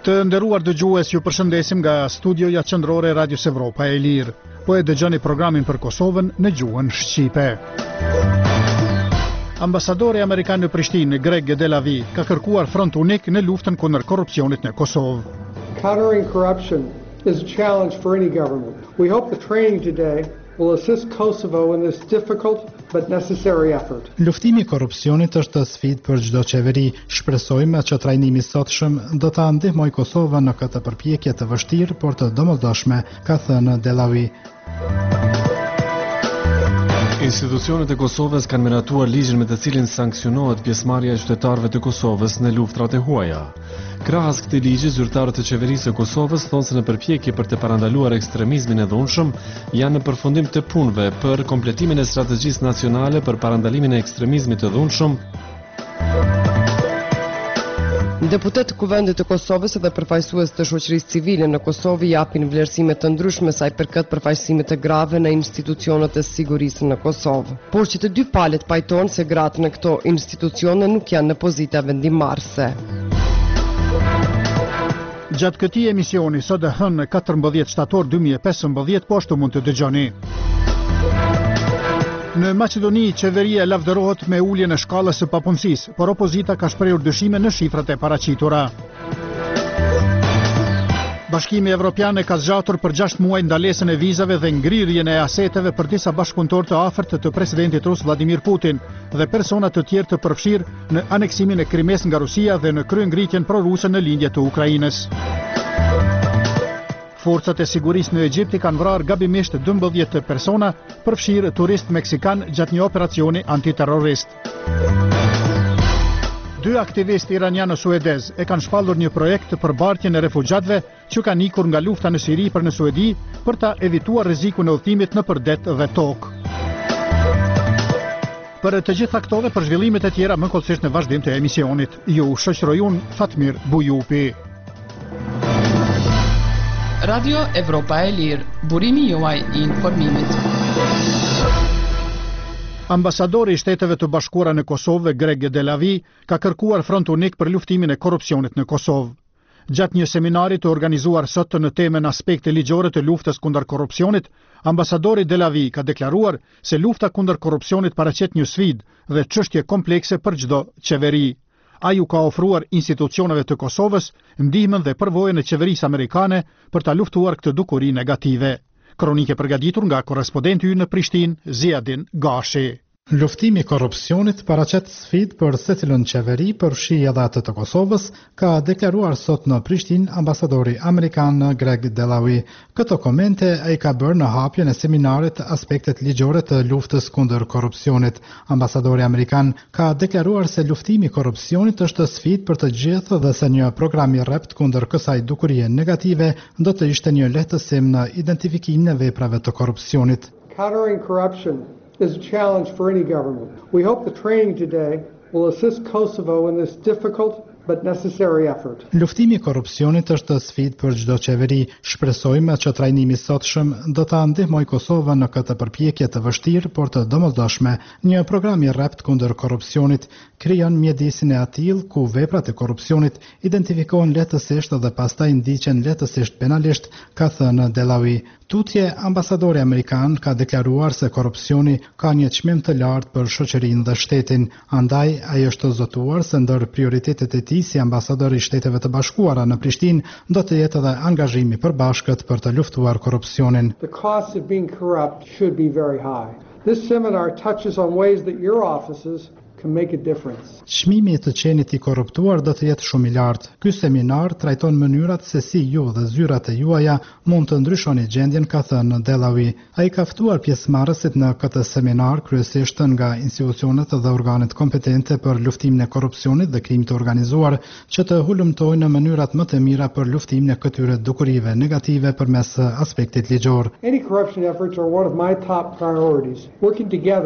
Të nderuar dëgjues, ju përshëndesim nga studioja qendrore e Radios Evropa e Lirë. Po e dëgjoni programin për Kosovën në gjuhën shqipe. Ambasadori amerikan në Prishtinë, Greg Delavi, ka kërkuar front unik në luftën kundër korrupsionit në Kosovë. Countering corruption is a challenge for any government. We hope the training today will assist Kosovo in this difficult but necessary effort. Luftimi i korrupsionit është sfidë për çdo qeveri. Shpresojmë që trajnimi i sotshëm do ta ndihmojë Kosovën në këtë përpjekje të vështirë por të domosdoshme, ka thënë Delavi. Institucionet e Kosovës kanë miratuar ligjin me të cilin sankcionohet pjesëmarrja e qytetarëve të Kosovës në luftrat e huaja. Krahas këtij ligji, zyrtarët e qeverisë së Kosovës thonë se në përpjekje për të parandaluar ekstremizmin e dhunshëm, janë në përfundim të punëve për kompletimin e strategjisë nacionale për parandalimin e ekstremizmit të dhunshëm. Deputet të Kuvendit të Kosovës dhe përfaqësues të shoqërisë civile në Kosovë japin vlerësime të ndryshme sa i përket përfaqësimit të grave në institucionet e sigurisë në Kosovë. Por që të dy palët pajtojnë se gratë në këto institucione nuk janë në pozita vendimmarrëse. Gjatë këtij emisioni sot e hënë 14 shtator 2015 po ashtu mund të dëgjoni. Në Maqedoni, qeveria lavdërohet me uljen e shkallës së papunësisë, por opozita ka shprehur dyshime në shifrat e paraqitura. Bashkimi Evropian e ka zgjatur për 6 muaj ndalesën e vizave dhe ngrirjen e aseteve për disa bashkëpunëtor të afërt të presidentit rus Vladimir Putin dhe persona të tjerë të përfshirë në aneksimin e Krimes nga Rusia dhe në kryengritjen proruse në lindje të Ukrainës. Forcat e sigurisë në Egjipt kanë vrarë gabimisht 12 persona, përfshirë turist meksikan gjatë një operacioni antiterrorist. 2 aktivistë iraniano-suedez e kanë shpallur një projekt për bartjen e refugjatëve që kanë ikur nga lufta në Siri për në Suedi për ta evituar rrezikun e udhëtimit nëpër det dhe tokë. Për të gjitha këto dhe për zhvillimet e tjera më kollësisht në vazhdim të emisionit, ju shoqëroj unë Fatmir Bujupi. Radio Evropa e Lirë, burimi juaj i informimit. Ambasadori i Shteteve të Bashkuara në Kosovë, Greg Delavi, ka kërkuar front unik për luftimin e korrupsionit në Kosovë. Gjatë një seminari të organizuar sot në temën aspekte ligjore të luftës kundër korrupsionit, ambasadori Delavi ka deklaruar se lufta kundër korrupsionit paraqet një sfidë dhe çështje komplekse për çdo qeveri. Ai u ka ofruar institucioneve të Kosovës ndihmën dhe përvojën e qeverisë amerikane për ta luftuar këtë dukuri negative. Kronike përgatitur nga korrespondenti ynë në Prishtinë, Ziadin Gashi. Luftimi i korrupsionit paraqet sfidë për secilën qeveri, përfshi edhe atë të Kosovës, ka deklaruar sot në Prishtinë ambasadori amerikan Greg Delavi. Këto komente ai ka bërë në hapjen e seminarit aspektet ligjore të luftës kundër korrupsionit. Ambasadori amerikan ka deklaruar se luftimi i korrupsionit është sfidë për të gjithë dhe se një program i rrept kundër kësaj dukurie negative do të ishte një lehtësim në identifikimin e veprave të korrupsionit. Countering corruption is a challenge for any government. We hope the training today will assist Kosovo in this difficult but necessary effort. Luftimi i korrupsionit është sfidë për çdo qeveri. Shpresojmë që trajnimi i sotshëm do ta ndihmojë Kosovën në këtë përpjekje të vështirë por të domosdoshme. Një program i rrept kundër korrupsionit krijon mjedisin e atill ku veprat e korrupsionit identifikohen lehtësisht dhe pastaj ndiqen lehtësisht penalisht, ka thënë Delavi. Tutje, ambasadori amerikan ka deklaruar se korrupsioni ka një çmim të lartë për shoqërinë dhe shtetin. Andaj, ai është zotuar se ndër prioritetet e tij si ambasador i Shteteve të Bashkuara në Prishtinë do të jetë edhe angazhimi i përbashkët për të luftuar korrupsionin. The cost of being corrupt should be very high. This seminar touches on ways that your offices can make a difference. Çmimi i të qenit i korruptuar do të jetë shumë i lartë. Ky seminar trajton mënyrat se si ju dhe zyrat e juaja mund të ndryshoni gjendjen, ka thënë Delavi. Ai ka ftuar pjesëmarrësit në këtë seminar kryesisht nga institucionet dhe organet kompetente për luftimin e korrupsionit dhe krimit të organizuar, që të hulumtojnë në mënyrat më të mira për luftimin e këtyre dukurive negative përmes aspektit ligjor. Anti-corruption efforts are one of my top priorities. Working together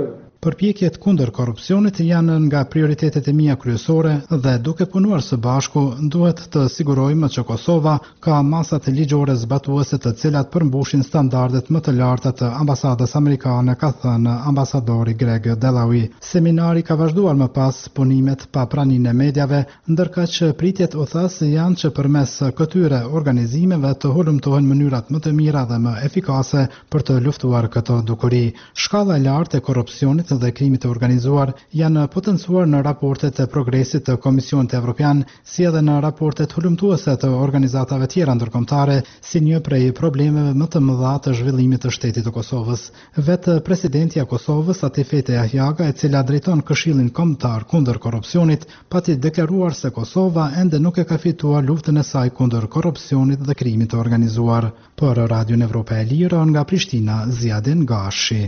Përpjekjet kundër korrupsionit janë nga prioritetet e mia kryesore dhe duke punuar së bashku duhet të sigurojmë që Kosova ka masat ligjore zbatuese të cilat përmbushin standardet më të larta të ambasadës amerikane, ka thënë ambasadori Greg Delawi. Seminari ka vazhduar më pas punimet pa praninë e medjave, ndërkaq pritjet u thas janë që përmes këtyre organizimeve të hulumtohen mënyrat më të mira dhe më efikase për të luftuar këto dukuri. Shkalla e lartë e korrupsionit dhe krimit të organizuar janë potencuar në raportet e progresit të Komisionit Evropian, si edhe në raportet hulumtuese të organizatave tjera ndërkombëtare, si një prej problemeve më të mëdha të zhvillimit të shtetit të Kosovës. Vetë presidentja e Kosovës, Atifete Ahjaga, e cila drejton Këshillin Kombëtar kundër korrupsionit, pati deklaruar se Kosova ende nuk e ka fituar luftën e saj kundër korrupsionit dhe krimit të organizuar. Për Radion Evropa e Lirë, nga Prishtina, Ziadin Gashi.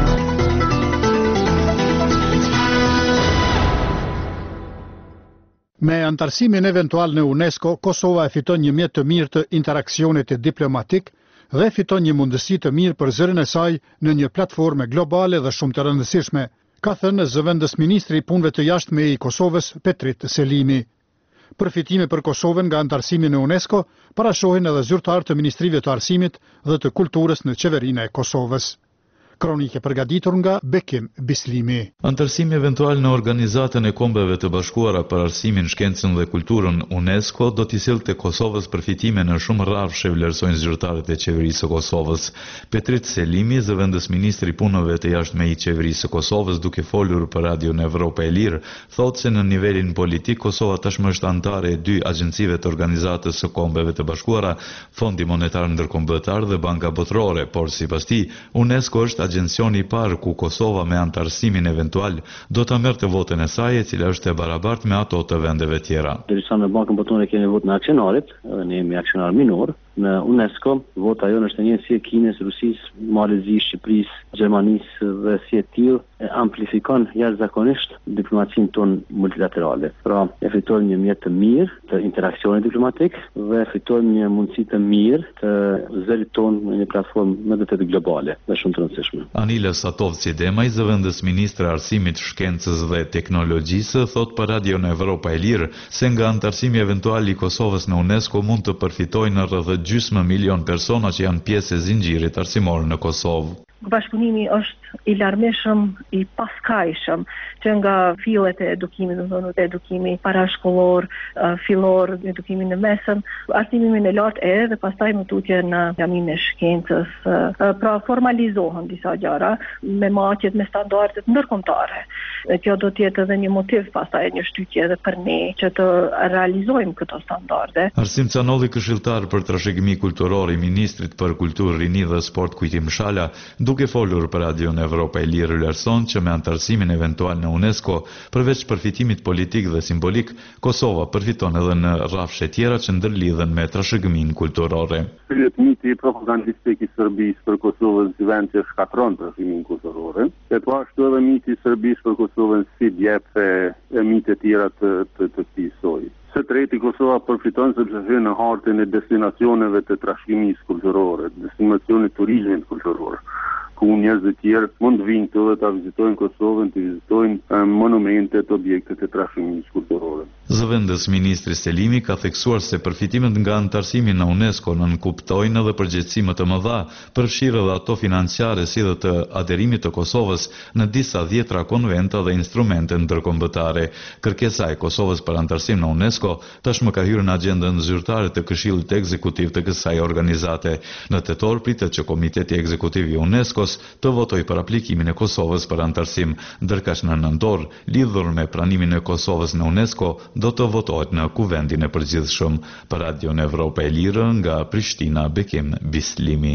Me antarësimin eventual në UNESCO, Kosova e fiton një mjet të mirë të interaksionit diplomatik dhe fiton një mundësi të mirë për zërin e saj në një platforme globale dhe shumë të rëndësishme, ka thënë zëvendës ministri i punëve të jashtme i Kosovës, Petrit Selimi. Përfitime për Kosovën nga antarësimi në UNESCO parashohin edhe zyrtarë të Ministrive të Arsimit dhe të Kulturës në qeverinë e Kosovës. Kronike përgatitur nga Bekim Bislimi. Antarësimi eventual në Organizatën e Kombeve të Bashkuara për Arsimin, Shkencën dhe Kulturën UNESCO do t'i sillte Kosovës përfitime në shumë rrafshe, vlerësojnë zyrtarët e qeverisë së Kosovës. Petrit Selimi, zëvendës ministri i punëve të jashtme i qeverisë së Kosovës, duke folur për Radion Evropa e Lirë, thotë se në nivelin politik Kosova tashmë është antare e 2 agjencive të Organizatës së Kombeve të Bashkuara, Fondi Monetar Ndërkombëtar dhe Banka Botërore, por sipas tij, UNESCO është agjencioni i parë ku Kosova me antarësimin eventual do ta merrte votën e saj, e cila është e barabartë me ato të vendeve tjera. Derisa me Bankën Botërore kemi votën e aksionarit, ne jemi aksionar minor. Në UNESCO, vota jonë është e njëjtë si e Kinës, Rusisë, Malezisë, Shqipërisë, Gjermanisë dhe si e tillë, amplifikon jashtëzakonisht diplomacinë tonë multilaterale. Pra, e fitojmë një mjet të mirë të interaksionit diplomatik dhe fitojmë një mundësi të mirë të zërit tonë në një platformë më të vërtetë globale dhe shumë të rëndësishme. Anila Satovci-Demaj, zëvendës ministre e Arsimit, Shkencës dhe Teknologjisë, thot për Radion Evropa e Lirë se nga antarësimi eventual i Kosovës në UNESCO mund të përfitojnë rreth gjysmë milion persona që janë pjesë e zinxhirit arsimor në Kosovë. Bashkëpunimi është i larmishëm, i paskajshëm, që nga fillet e edukimit, edukimi parashkollor, fillor, edukimi në mesëm, arsimin e lartë edhe pastaj më tutje në jamin e shkencës. Pra formalizohen disa gjëra me matjet me standardet ndërkombëtare. Kjo do të jetë edhe një motiv pastaj një shtytje edhe për ne që të realizojmë këto standarde. Arsim Canolli, këshilltar për trashëgimi kulturor i ministrit për kulturë, rini dhe sport Kujti Mshala, duke folur për Radion Evropa e Lirë, vlerëson që me antarësimin eventual në UNESCO, përveç përfitimit politik dhe simbolik, Kosova përfiton edhe në rrafshe tjera që ndërlidhen me trashëgimin kulturore. Miti propagandistik i Serbisë për Kosovën si vend që shkatron trashëgimin kulturor, e po ashtu edhe miti i Serbisë për Kosovën si jep e mite tjera të këtij soji. Së treti, Kosova përfiton sepse hyn në hartën e destinacioneve të trashëgimisë kulturore, destinacionit turizmit kulturor, ku njerëz të tjerë mund të vinë këtu dhe ta vizitojnë Kosovën, të vizitojnë monumentet, objektet e trashëgimisë kulturore. Zëvendës ministri Selimi ka theksuar se përfitimet nga antarësimi në UNESCO nënkuptojnë edhe përgjegjësime të mëdha, përfshirë edhe ato financiare si dhe të aderimit të Kosovës në disa dhjetra konventa dhe instrumente ndërkombëtare. Kërkesa e Kosovës për antarësim në UNESCO tashmë ka hyrë në agjendën zyrtare të Këshillit Ekzekutiv të kësaj organizate. Në tetor pritet që Komiteti Ekzekutiv i UNESCO-s të votojë për aplikimin e Kosovës për antarësim, ndërkaq në nëntor, lidhur me pranimin e Kosovës në UNESCO, do të votohet në Kuvendin e Përgjithshëm. Për Radion Evropa e Lirë, nga Prishtina, Bekim Bislimi.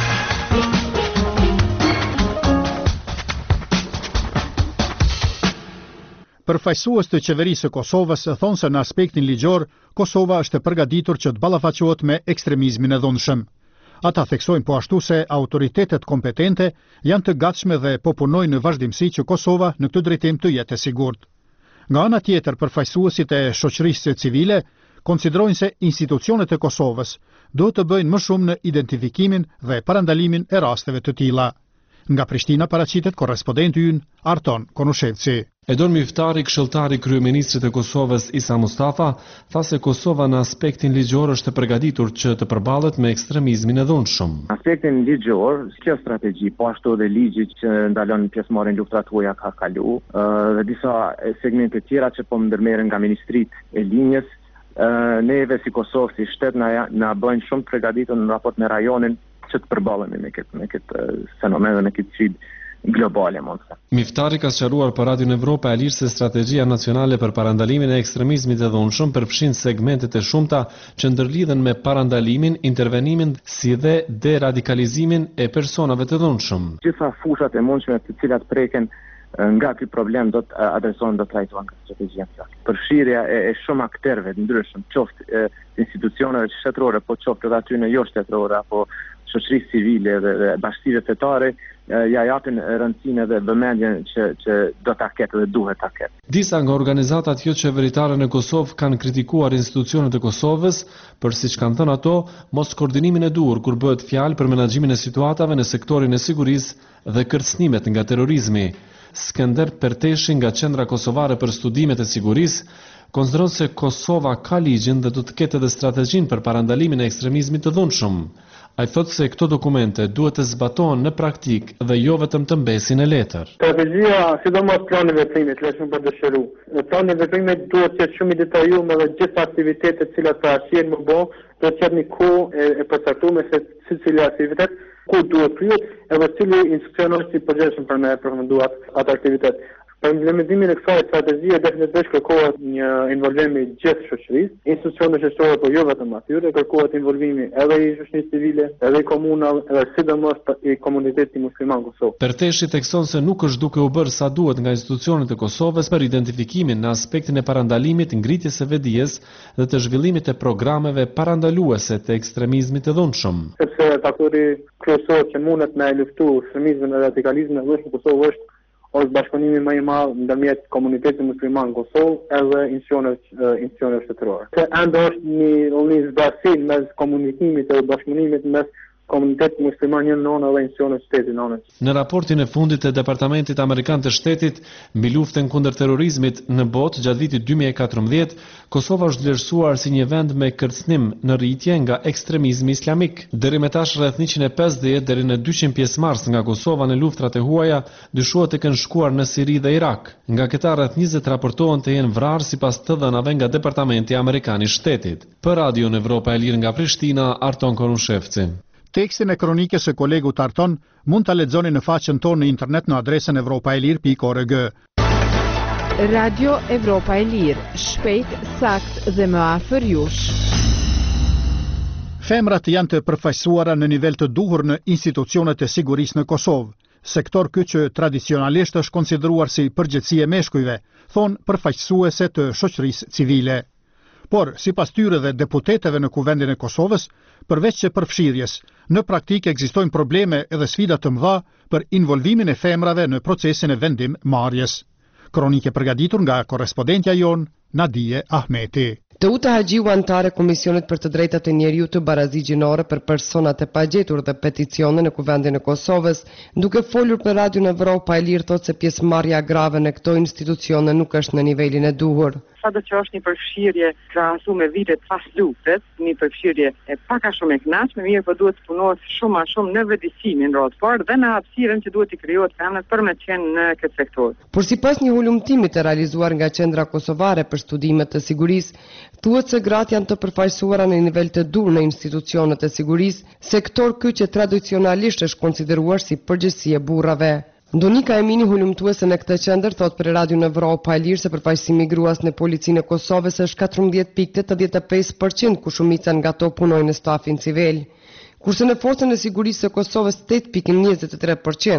Përfaqësues të qeverisë së Kosovës thonë se në aspektin ligjor, Kosova është e përgatitur që të ballafaqohet me ekstremizmin e dhunshëm. Ata theksojnë po ashtu se autoritetet kompetente janë të gatshme dhe po punojnë në vazhdimsi që Kosova në këtë drejtim të jetë e sigurt. Nga ana tjetër, përfaqësuesit e shoqërisë civile konsiderojnë se institucionet e Kosovës duhet të bëjnë më shumë në identifikimin dhe parandalimin e rasteve të tilla. Nga Prishtina paraqitet korrespondenti ynë Arton Konushevci. Edon Miftari, këshilltari kryeministrit të Kosovës Isa Mustafa, tha se Kosova në aspektin ligjor është e përgatitur që të përballet me ekstremizmin e dhunshëm. Aspektin ligjor, kjo strategji, po ashtu edhe ligji që ndalon pjesëmarrjen në luftrat huaja ka kalu, dhe disa segmente tjera që po ndërmerren nga ministritë e linjës, neve si Kosovë, si shtet na bëjnë shumë të përgatitur në raport me rajonin që të përballemi me këtë fenomen dhe me këtë sfidë globale, Miftari ka sqaruar për Radion Evropa e Lirë se strategjia nacionale për parandalimin e ekstremizmit të dhunshëm përfshin segmentet e shumta që ndërlidhen me parandalimin, intervenimin si dhe deradikalizimin e personave të dhunshëm. Gjitha fushat e mundshme të cilat preken nga ky problem do të adresohen, do të trajtohen nga strategjia. Përfshirja e shumë aktorëve të ndryshëm, qoftë institucioneve shtetërore, po qoftë edhe aty në jo shtetërore apo shoqërisë civile dhe bashkësive fetare, ja japin rëndësinë dhe vëmendjen që do ta ketë dhe duhet ta ketë. Disa nga organizatat jo qeveritare në Kosovë kanë kritikuar institucionet e Kosovës për, siç kanë thënë ato, mos koordinimin e duhur kur bëhet fjalë për menaxhimin e situatave në sektorin e sigurisë dhe kërcënimet nga terrorizmi. Skender Perteshi nga Qendra Kosovare për Studimet e Sigurisë konsideron se Kosova ka ligjin dhe do të ketë edhe strategjinë për parandalimin e ekstremizmit të dhunshëm. Ai thotë se këto dokumente duhet të zbatohen në praktikë dhe jo vetëm të mbesin në letër. Strategjia, sidomos plani veprimit, lëshëm për dëshiru. Plani veprimit duhet të jetë shumë i detajuar me gjithë aktivitetet të cilat paraqiten më bon, do të jetë një kohë e përcaktuar se secili aktivitet ku duhet kryet edhe cili instruksion është i përgjithshëm për me përfunduar atë aktivitet. Për implementimin e kësaj strategjie definitivisht kërkohet një involvim i gjithë shoqërisë, institucioneve shoqërore, por jo vetëm atyre, kërkohet involvimi edhe i shoqërisë civile, edhe i komunave, edhe sidomos i komunitetit musliman Kosovë. Perteshi thekson se nuk është duke u bërë sa duhet nga institucionet e Kosovës për identifikimin në aspektin e parandalimit, ngritjes së vedijes dhe të zhvillimit e programeve parandaluese të ekstremizmit të dhunshëm. Sepse faktori kryesor që mundet me luftu ekstremizmin dhe radikalizmin në Kosovë është bashkëpunimi më i madh ndërmjet komunitetit musliman në Kosovë edhe institucioneve shtetërore. Ende është një zbardhësi mes komunikimit dhe bashkëpunimit mes komunitetit musliman një nënë dhe institucionet shtetit nënë. Në raportin e fundit të Departamentit Amerikan të Shtetit mbi luftën kundër terrorizmit në botë gjatë vitit 2014, Kosova është vlerësuar si një vend me kërcënim në rritje nga ekstremizmi islamik. Deri më tash rreth 150 deri në 200 pjesëmarrës nga Kosova në luftrat e huaja dyshohet të kenë shkuar në Siri dhe Irak. Nga këta rreth 20 raportohen të jenë vrarë sipas të dhënave nga Departamenti Amerikan i Shtetit. Për Radion Evropa e Lirë nga Prishtina, Arton Konushevci. Tekstin e kronikës së kolegut Arton mund ta lexoni në faqen tonë në internet në adresën evropaelir.org. Radio Evropa e Lirë, shpejt, sakt dhe më afër jush. Femrat janë të përfaqësuara në nivel të duhur në institucionet e sigurisë në Kosovë, sektor ky që tradicionalisht është konsideruar si përgjithësi e meshkujve, thon përfaqësuese të shoqërisë civile. Por, sipas tyre dhe deputetëve në Kuvendin e Kosovës, përveç që përfshirjes, në praktikë ekzistojnë probleme edhe sfida të mëdha për involvimin e femrave në procesin e vendimmarrjes. Kronike përgatitur nga korrespondentja jon Nadije Ahmeti. Teuta Haxhiu, antare Komisionit për të Drejtat e Njeriut të Barazi Gjinore për personat e pagjetur dhe peticione në Kuvendin e Kosovës, duke folur për Radion Evropa e Lirë, thotë se pjesëmarrja grave në këto institucione nuk është në nivelin e duhur. Sado që është një përfshirje krahasu me vitet pas luftës, një përfshirje e pak a shumë e kënaqshme, mirë po duhet të punohet shumë a shumë në vetëdijsimin rrotpar dhe në hapësirën që duhet të krijohet femrat për me qenë në këtë sektor. Por sipas një hulumtimi të realizuar nga Qendra Kosovare për Studimet të Sigurisë, thuhet se gratë janë të përfaqësuara në nivel të dur në institucionet e sigurisë, sektor ky që tradicionalisht është konsideruar si përgjegjësi e burrave. Donika Emini, hulumtuese në këtë qendër, thot për Radion Evropa e Lirë se përfaqësimi i gruas në policinë e Kosovës është 14.85%, ku shumica nga to punojnë në stafin civil. Kurse në forcën e sigurisë së Kosovës 8.23%,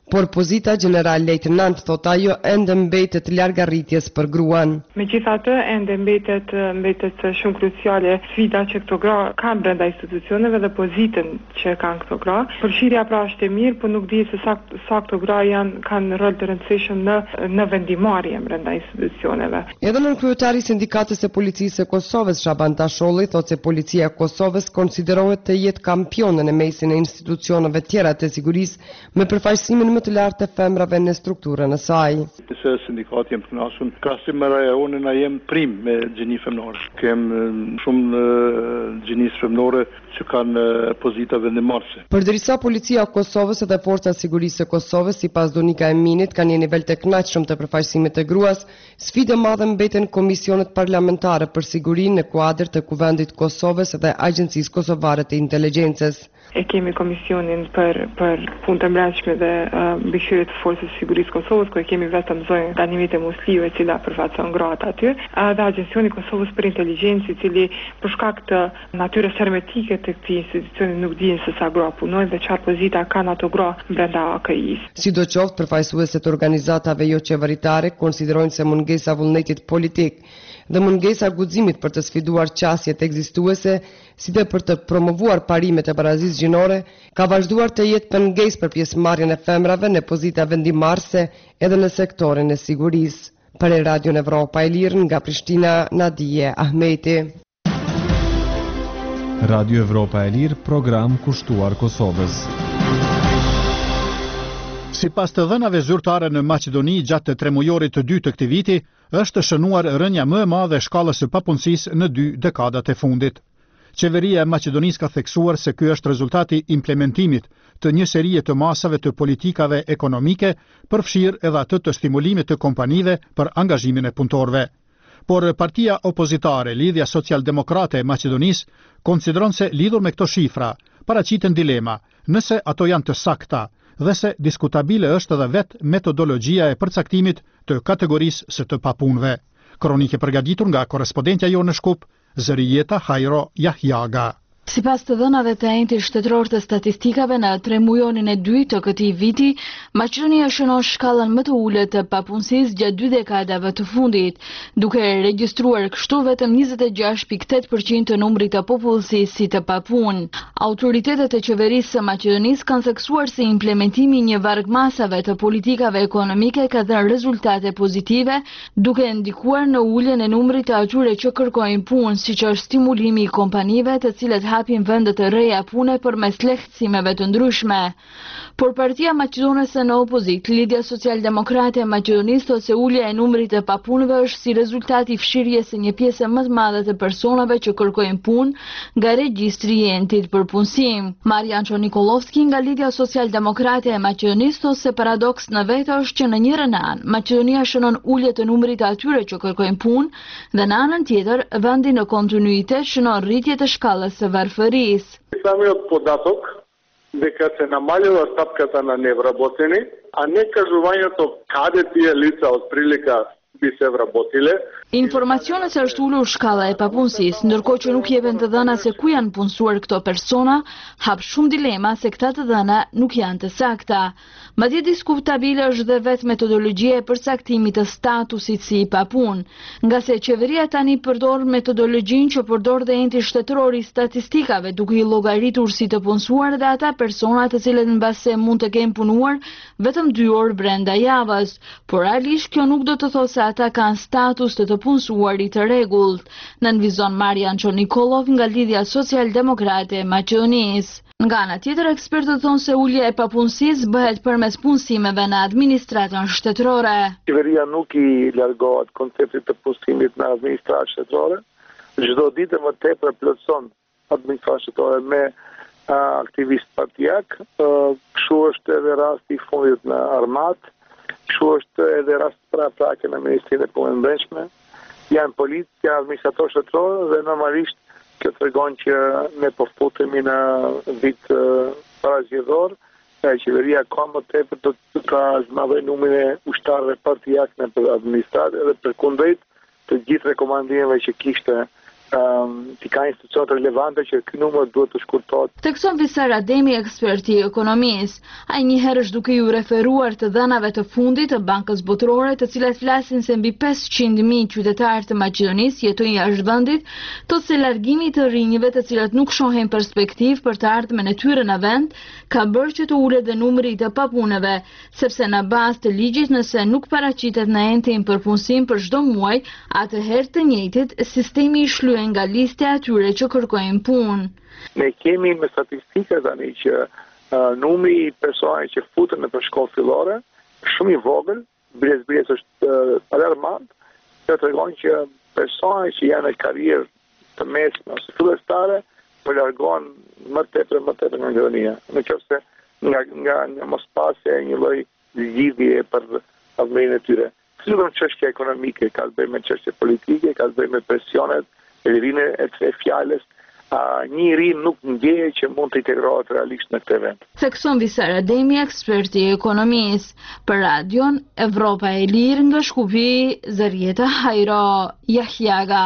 por pozita general lejtenant thot ajo ende mbetet larg arritjes për gruan. Megjithatë, ende mbetet shumë kruciale sfida që këto gra kanë brenda institucioneve dhe pozitën që kanë këto gra. Përfshirja pra është e mirë, por nuk di se sa këto gra kanë rol të rëndësishëm në vendimarrje brenda institucioneve. Edhe kryetari i sindikatës së policisë së Kosovës, Shaban Tasholli, thotë se policia e Kosovës konsiderohet të jetë kampione në mesin e institucioneve tjera të sigurisë me përfaqësimin më të lartë të femrave në strukturën e saj. Se sindikati jem të kënaqur, krahasim me rajonin na jem prim me gjini femnore. Kem shumë gjinis femnore që kanë pozita vendimarrëse. Përderisa policia e Kosovës dhe forcat e sigurisë së Kosovës, sipas Donika Eminit, kanë një nivel të kënaqshëm të përfaqësimit të gruas, sfidë e madhe mbeten komisionet parlamentare për sigurinë në kuadër të Kuvendit të Kosovës dhe Agjencisë Kosovare të Inteligjencës. E kemi komisionin për punë të brendshme dhe mbikëqyrje të forcës së sigurisë Kosovës, ku e kemi vetëm zonën Danimit e Musliu, e cila përfaqëson gratë aty, dhe Agjencioni Kosovës për Inteligjencë, i cili për shkak të natyrës hermetike të këtij institucioni nuk dinë se sa gra punojnë dhe çfarë pozita kanë ato gra brenda AKI-s. Sidoqoftë, përfaqësuesit të organizatave jo qeveritare konsiderojnë se mungesa vullnetit politik dhe mungesa guximit për të sfiduar qasjet ekzistuese, si dhe për të promovuar parimet e barazisë gjinore, ka vazhduar të jetë pengesë për pjesëmarrjen e femrave në pozita vendimarrëse edhe në sektorin e sigurisë. Për Radion Evropa e Lirë, nga Prishtina, Nadije Ahmeti. Radio Evropa e Lirë, program kushtuar Kosovës. Sipas të dhënave zyrtare në Maqedoni gjatë të tremujorit të dytë të këtij viti, është shënuar rënja më e madhe e shkallës së papunësisë në 2 dekadat e fundit. Qeveria e Maqedonisë ka theksuar se ky është rezultati i implementimit të një serie të masave të politikave ekonomike, përfshirë edhe atë të stimulimit të kompanive për angazhimin e punëtorëve. Por partia opozitare, Lidhja Social-Demokrate e Maqedonisë, konsideron se lidhur me këto shifra, paraqiten dilema, nëse ato janë të sakta, dhe se diskutabile është edhe vetë metodologjia e përcaktimit të kategorisë së të papunëve. Kronike përgatitur nga korrespondentja jonë në Shkup, Zërijeta Hajro Jahjaga. Sipas të dhënave të entit shtetëror të statistikave, në tremujonin e dytë të këtij viti, Maqedonia shënon shkallën më të ulët të papunësisë gjatë 2 dekadave të fundit, duke regjistruar kështu vetëm 26.8% të numrit të popullsisë si të papunë. Autoritetet e qeverisë së Maqedonisë kanë theksuar se implementimi i një varg masave të politikave ekonomike ka dhënë rezultate pozitive, duke ndikuar në uljen e numrit të atyre që kërkojnë punë, siç është stimulimi i kompanive të cilat hapin vende të reja pune përmes lehtësimeve të ndryshme. Por partia maqedonese në opozit, Lidhja Social-Demokrate e Maqedonisë, thotë se ulja e numrit të papunëve është si rezultati i fshirjes së një pjese më të madhe të personave që kërkojnë punë nga regjistri i entit për punësim. Marian Nikolovski nga Lidhja Social-Demokrate e Maqedonisë thotë se paradoks në vetë është që në njërin anë Maqedonia shënon ulje të numrit të atyre që kërkojnë punë dhe në anën tjetër vendi në kontinuitet shënon rritje të shkallës së varfërisë. Самиот податок дека се намалила стапката на невработени, а не кажувањето каде тие лица отприлика би се вработиле. Informacionet se është ulur shkalla e papunësisë, ndërkohë që nuk jepen të dhëna se ku janë punësuar këto persona, hap shumë dilema se këta të dhëna nuk janë të sakta. Madje diskutabile është dhe vetë metodologjia e përcaktimit të statusit si i papunë, nga se qeveria tani përdor metodologjinë që përdor dhe enti shtetëror i statistikave, duke i llogaritur si të punësuar dhe ata persona të cilët mbase mund të kenë punuar vetëm 2 orë brenda javës, por realisht kjo nuk do të thotë se ata kanë status të punësuarit të rregullt, nënvizon Marian Nikolov nga Lidhja Social-Demokrate e Maqedonisë. Nga ana tjetër, ekspertët thonë se ulja e papunësisë bëhet përmes punësimeve në administratën shtetërore. Qeveria nuk i largohet konceptit të punësimit në administratën shtetërore. Çdo ditë më tepër plotson administratën shtetërore me aktivistë partijak. Kështu është edhe rasti i fundit në Armat, kështu është edhe rasti pranë në Ministrinë e Punëve të Brendshme. Janë policë, janë administratorë shtetërorë dhe normalisht kjo tregon që ne po futemi në vit parazgjedhor. Qeveria ka më tepër do të ka zmadhë numrin e ushtarëve partijak në administratë dhe përkundrejt të gjithë rekomandimeve që kishte ti ka institucionet relevante që ky numër duhet të shkurtohet. Thekson Visar Ademi, eksperti i ekonomisë. Ai njëherë është duke ju referuar të dhënave të fundit të Bankës Botërore, të cilat flasin se mbi 500.000 qytetarë të Maqedonisë jetojnë jashtë vendit, thotë se largimi të rinjve të cilat nuk shohin perspektivë për të ardhmen e tyre në vend, ka bërë që të ulet dhe numri i të papunëve, sepse në bazë të ligjit nëse nuk paraqitet në entin për punësim për çdo muaj, atëherë të njëjtit sistemi i shlyen nga liste atyre që kërkojnë punë. Ne kemi me statistika tani që numri i personave që futen në shkollë fillore shumë i vogël, brez është alarmant, që tregon që persona që janë në karrierë të mesme ose fillestare po largohen më tepër nga Maqedonia. Nëse nga mospasja e një lloj zgjidhje për avërinë e tyre. Sigurisht çështja ekonomike ka të bëjë me çështje politike, ka të bëjë me presionet e rinë e fjalës. Një i ri nuk ndjeje që mund të integrohet realisht në këtë vend. Thekson Visar Ademi, eksperti i ekonomisë. Për Radion Evropa e Lirë nga Shkupi, Zarieta Hajro Jahjaga.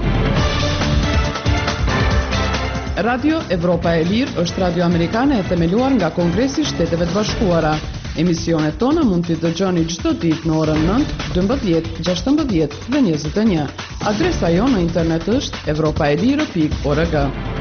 Radio Evropa e Lirë është radio amerikane e themeluar nga Kongresi i Shteteve të Bashkuara. Emisionet tona mund t'i dëgjoni çdo ditë në orën 9, 12, 16 dhe 21. Adresa jonë në internet është europaelire.org.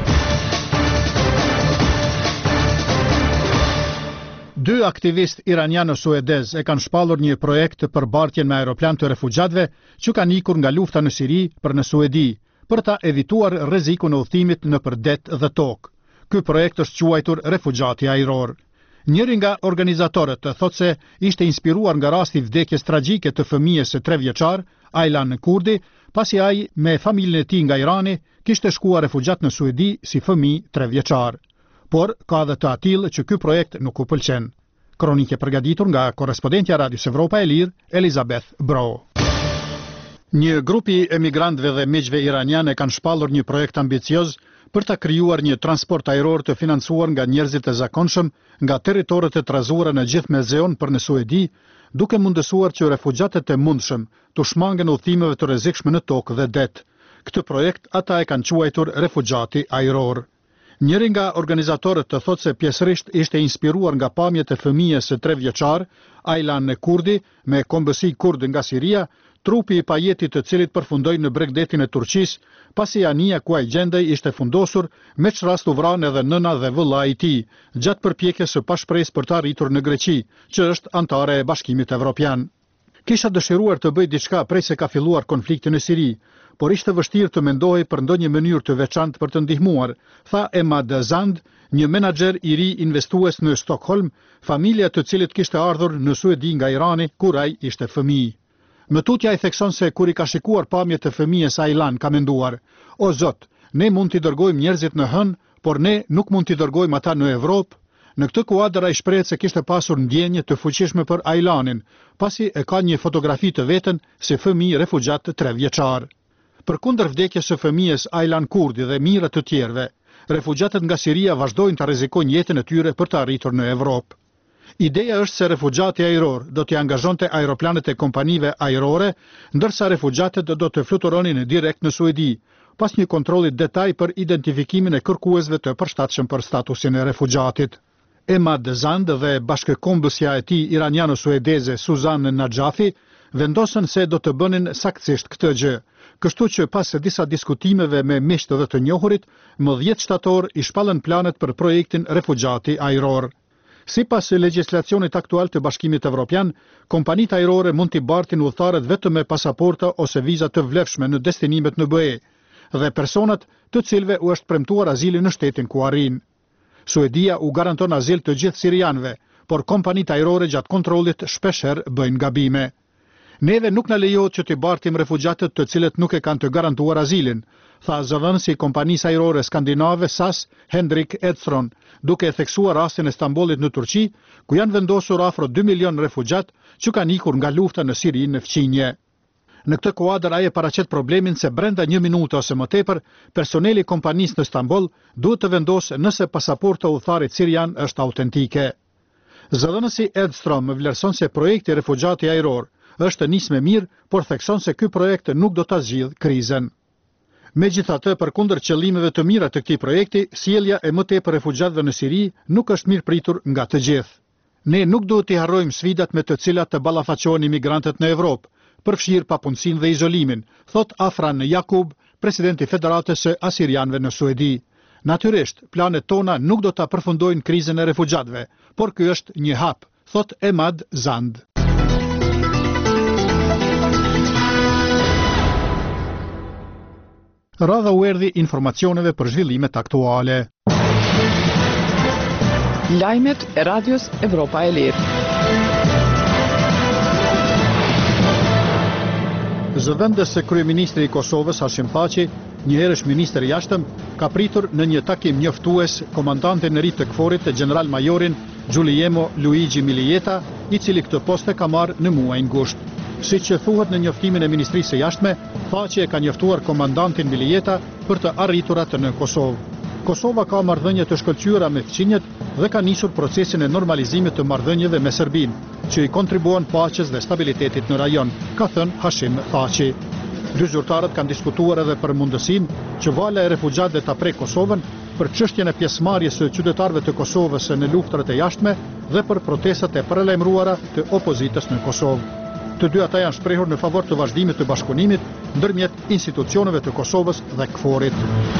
Dy aktivistë iraniano-suedez e kanë shpallur një projekt të përbartjen me aeroplan të refugjatëve që kanë ikur nga lufta në Siri për në Suedi, për ta evituar rrezikun e udhëtimit nëpër det dhe tokë. Ky projekt është quajtur Refugjati Ajror. Njëri nga organizatorët thotë se ishte inspiruar nga rasti vdekjes tragjike të fëmijës së 3 vjeçar, Aylan Kurdi, pasi ai me familjen e tij nga Irani kishte shkuar refugjat në Suedi si fëmijë 3 vjeçar. Por ka edhe të atill që ky projekt nuk u pëlqen. Kronikë përgatitur nga korrespondentja Radios Evropa e Lirë, Elizabeth Bro. Një grupi emigrantëve dhe miqve iranianë kanë shpallur një projekt ambicioz për ta krijuar një transport ajror të financuar nga njerëzit e zakonshëm nga territorët e trazuara në gjithë Mezeon për në Suedi, duke mundësuar që refugjatët e mundshëm të shmangen udhëtimeve të rrezikshme në tokë dhe det. Këtë projekt ata e kanë quajtur Refugjati Ajror. Njëri nga organizatorët të thotë se pjesërisht ishte inspiruar nga pamjet e fëmijës së 3 vjeçar, Aylan Kurdi, me kombësi kurd nga Siria, trupi i pajetit të cilit përfundoi në bregdetin e Turqisë, pasi anija ku ai gjendej ishte fundosur, me çrast u vranë edhe nëna dhe vëlla i tij, gjatë përpjekjes së pashpresë për të arritur në Greqi, që është antare e Bashkimit Evropian. Kisha dëshiruar të bëj diçka prej se ka filluar konflikti në Siri, por ishte vështirë të mendohej për ndonjë mënyrë të veçantë për të ndihmuar, tha Emad Zand, një menaxher i ri investues në Stockholm, familja të cilit kishte ardhur në Suedi nga Irani kur ai ishte fëmijë. Më tutja i thekson se kur i ka shikuar pamjet të fëmijës Aylan ka menduar: "O Zot, ne mund t'i dërgojmë njerëzit në hën, por ne nuk mund t'i dërgojmë ata në Evropë." Në këtë kuadër ai shprehet se kishte pasur ndjenje të fuqishme për Aylanin, pasi e ka një fotografi të veten si fëmijë refugjat të 3 vjeçar. Përkundër vdekjes së fëmijës Aylan Kurdi dhe mijëra të tjerëve, refugjatët nga Siria vazhdojnë të rrezikojnë jetën e tyre për të arritur në Evropë. Ideja është se refugjati ajror do t'i angazhonte aeroplanet e kompanive ajrore, ndërsa refugjatët do të fluturonin direkt në Suedi, pas një kontrolli detaj për identifikimin e kërkuesve të përshtatshëm për statusin e refugjatit. Emad Zand dhe bashkëkombësja e tij iraniano-suedeze Suzan Najafi vendosën se do të bënin saktësisht këtë gjë, kështu që pas disa diskutimeve me miq të të njohurit, më 10 shtator i shpallën planet për projektin Refugjati Ajror. Sipas legjislacionit aktual të Bashkimit Evropian, kompanitë ajrore mund t'i bartin udhëtarët vetëm me pasaporta ose viza të vlefshme në destinimet në BE dhe personat të cilëve u është premtuar azili në shtetin ku arrin. Suedia u garanton azil të gjithë sirianëve, por kompanitë ajrore gjatë kontrollit shpeshherë bëjnë gabime. Neve nuk na lejohet që t'i bartim refugjatët të cilët nuk e kanë të garantuar azilin, tha zëvendësi i kompanisë ajrore skandinave SAS, Henrik Edstron, duke theksuar rastin e Stambollit në Turqi, ku janë vendosur afro 2 milion refugjat që kanë ikur nga lufta në Siri në fqinje. Në këtë kuadër ai e paraqet problemin se brenda 1 minutë ose më tepër, personeli i kompanisë në Stamboll duhet të vendosë nëse pasaporta e udhëtarit sirian është autentike. Zëvendësi Edstrom vlerëson se projekti Refugjati Ajror është nismë mirë, por thekson se ky projekt nuk do ta zgjidhë krizën. Megjithatë, përkundër qëllimeve të mira të këtij projekti, sjellja e më tepër refugjatëve në Siri nuk është mirë pritur nga të gjithë. Ne nuk duhet të harrojmë sfidat me të cilat të ballafaqohen imigrantët në Evropë, përfshirë papunësinë dhe izolimin, thot Afran Yakub, presidenti Federatës së Asirianëve në Suedi. Natyrisht, planet tona nuk do ta përfundojnë krizën e refugjatëve, por ky është një hap, thot Emad Zand. Radha u erdhi informacioneve për zhvillimet aktuale. Lajmet e Radios Evropa e Lirë. Zëvendës se kryeministri i Kosovës Hashim Thaçi, një herësh ministër i jashtëm, ka pritur në një takim njoftues komandantin e ri të KFOR-it të general-majorin Giuliemo Luigi Milieta, i cili këtë post e ka marrë në muajin gusht. Siç që thuhet në njoftimin e Ministrisë së Jashtme, Thaçi e ka njoftuar komandantin Milieta për të arriturat në Kosovë. Kosova ka marrëdhënie të shkëlqyera me fqinjet dhe ka nisur procesin e normalizimit të marrëdhënieve me Serbinë, që i kontribuon paqes dhe stabilitetit në rajon, ka thënë Hashim Thaçi. Dy zyrtarët kanë diskutuar edhe për mundësinë që vala e refugjatëve ta prek Kosovën për çështjen e pjesëmarrjes së qytetarëve të Kosovës në luftrat e jashtme dhe për protestat e paralajmëruara të opozitës në Kosovë. Të dy ata janë shprehur në favor të vazhdimit të bashkëpunimit ndërmjet institucioneve të Kosovës dhe KFOR-it.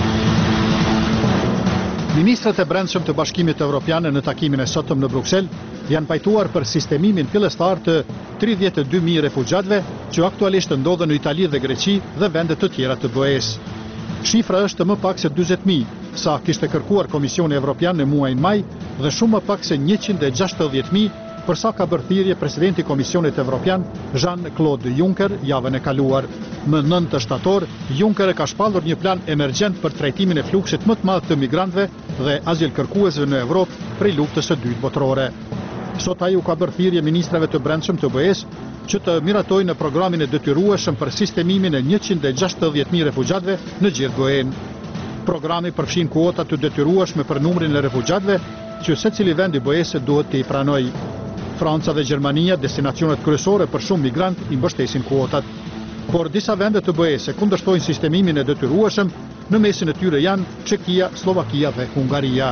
Ministrat e brendshëm të Bashkimit Evropian në takimin e sotëm në Bruksel janë pajtuar për sistemimin fillestar të 32.000 refugjatëve që aktualisht ndodhen në Itali dhe Greqi dhe vende të tjera të BE-s. Shifra është më pak se 40.000, sa kishte kërkuar Komisioni Evropian në muajin maj dhe shumë më pak se 160.000 përsa ka bërë thirrje presidenti i Komisionit Evropian Jean-Claude Juncker javën e kaluar. Më 9 shtator, Juncker ka shpallur një plan emergjent për trajtimin e fluksit më të madh të migrantëve dhe azilkërkuesve në Evropë prej luftës së dytë botërore. Sot ai u ka bërë thirrje ministrave të brendshëm të BE-s që të miratojnë në programin e detyrueshëm për sistemimin e 160.000 refugjatëve në gjithë BE-n. Programi përfshin kuota të detyrueshme për numrin e refugjatëve që secili vend i BE-s duhet të i pranojë. Franca dhe Gjermania, destinacionet kryesore për shumë migrant, i mbështesin kuotat. Por disa vende të BE-s kundërshtojnë sistemimin e detyrueshëm, në mesin e tyre janë Çekia, Slovakia dhe Hungaria.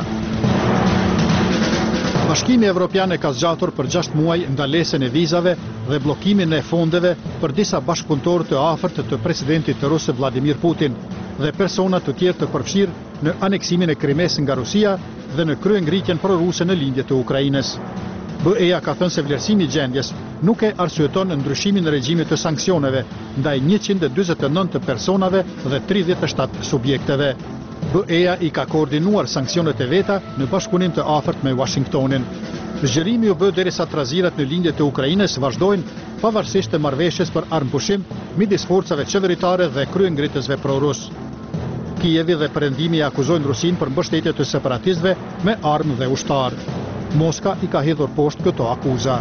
Bashkimi Evropian e ka zgjatur për 6 muaj ndalesën e vizave dhe bllokimin e fondeve për disa bashkëpunëtorë të afërt të presidentit rus Vladimir Putin dhe persona të tjerë të përfshirë në aneksimin e Krimes nga Rusia dhe në kryengritjen proruse në lindje të Ukrainës. BE-ja ka thënë se vlerësimi i gjendjes nuk e arsyeton ndryshimin e regjimit të sanksioneve ndaj 149 personave dhe 37 subjekteve. BE-ja i ka koordinuar sanksionet e veta në bashkëpunim të afërt me Washingtonin. Zgjerimi u bë derisa trazirat në lindje të Ukrainës vazhdojnë pavarësisht të marrëveshjes për armëpushim midis forcave qeveritare dhe kryengritësve prorus. Kijevi dhe Perëndimi akuzojnë Rusinë për mbështetje të separatistëve me armë dhe ushtar. Moska i ka hedhur poshtë këto akuza.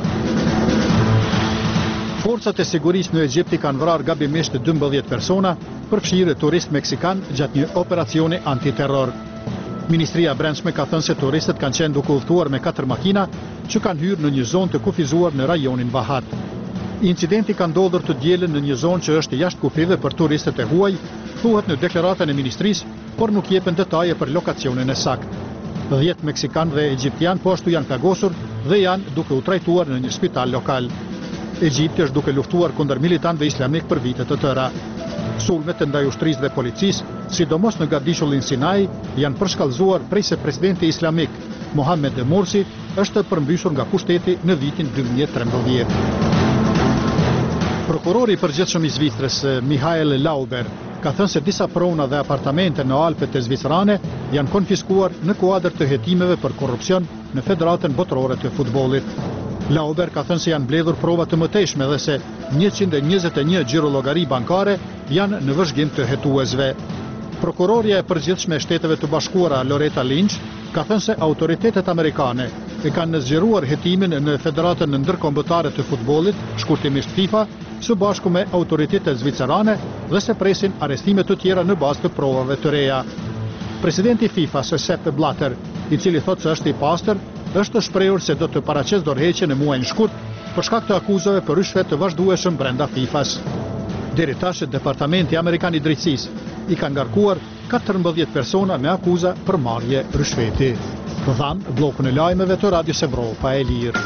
Forcat e sigurisë në Egjipt kanë vrarë gabimisht 12 persona, përfshirë turist meksikan gjatë një operacioni antiterror. Ministria e Brendshme ka thënë se turistët kanë qenë duke udhëtuar me 4 makina që kanë hyrë në një zonë të kufizuar në rajonin Vahat. Incidenti ka ndodhur të dielën në një zonë që është jashtë kufive për turistët e huaj, thuhet në deklaratën e ministrisë, por nuk jepen detaje për lokacionin e saktë. 10 meksikan dhe egjiptian po ashtu janë plagosur dhe janë duke u trajtuar në një spital lokal. Egjipti është duke luftuar kundër militantëve islamik për vite të tëra. Sulmet ndaj ushtrisë dhe policisë, sidomos në Gardishullin Sinai, janë përshkallëzuar prej se presidenti islamik Mohamed Morsi është përmbysur nga pushteti në vitin 2013. Prokurori i përgjithshëm i Zvicrës, Michael Lauber, ka thënë se disa prona dhe apartamente në Alpet e Zvicrane janë konfiskuar në kuadër të hetimeve për korrupsion në Federatën Botërore të Futbollit. Lauber ka thënë se janë mbledhur prova të mëtejshme dhe se 121 gjirologari bankare janë në vëzhgim të hetuesve. Prokuroria e përgjithshme e Shteteve të Bashkuara Loretta Lynch ka thënë se autoritetet amerikane e kanë zgjeruar hetimin në Federatën Ndërkombëtare të Futbollit, shkurtimisht FIFA, së bashku me autoritetet zvicerane dhe se presin arestime të tjera në bazë të provave të reja. Presidenti FIFA, Sepp Blatter, i cili thotë se është i pastër, është shprehur se do të paraqesë dorëheqje në muajin shkurt për shkak të akuzave për rishfet të vazhdueshëm brenda FIFA-s. Deri tash Departamenti Amerikan i Drejtësisë I kanë ngarkuar 14 persona me akuza për marrje rishveti. Dhan bllokun e lajmeve të Radios Evropa e Lirë.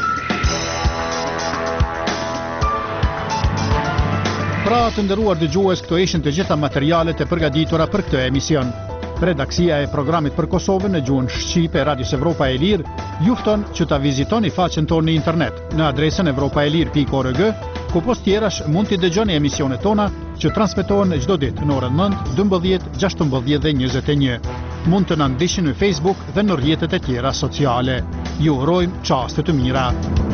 Pra të nderuar dëgjues, këto ishin të gjitha materialet e përgatitura për këtë emision. Redaksia e programit për Kosovën në gjuhën shqipe Radios Evropa e Lirë ju fton që ta vizitoni faqen tonë në internet në adresën evropaelir.org, ku post tjerash mund t'i dëgjoni emisionet tona që transmetohen çdo ditë në orën 9, 12, 16 dhe 21. Mund të na ndiqni në Facebook dhe në rrjetet e tjera sociale. Ju urojmë çaste të mira.